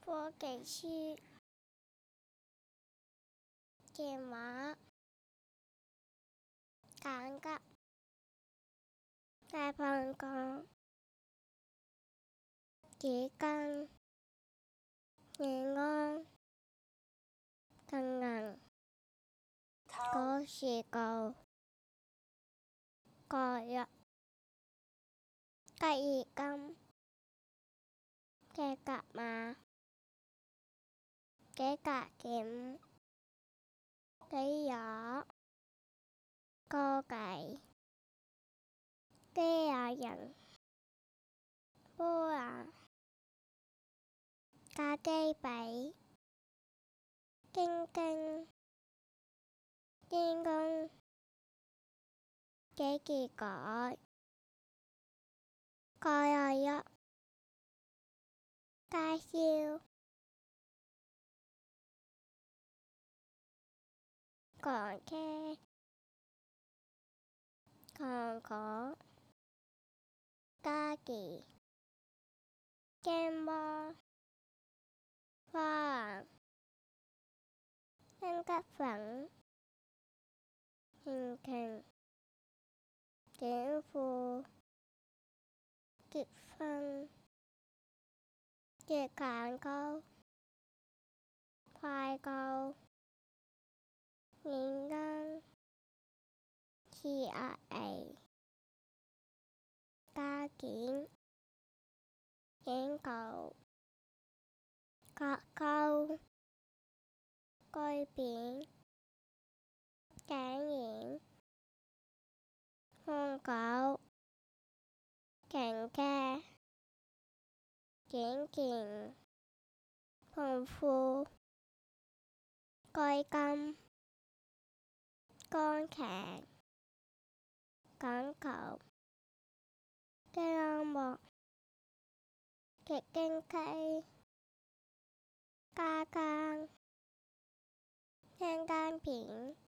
我给去嘅馬揀吉大胖講幾根野安更人嗰時候個日吉爾金嘅甲馬嘅甲檢嘅有個計嘅亞人波啊加基比經經經公嘅結果個有一介紹講嘅講講加記經波花應吉粉現瓊檢付結婚結簡高快高現金次壓危加件警告角高居扁頸炎香狗勁嘅警健胖褲該金乾劇緊球嘅暗幕極經溪加更聽間片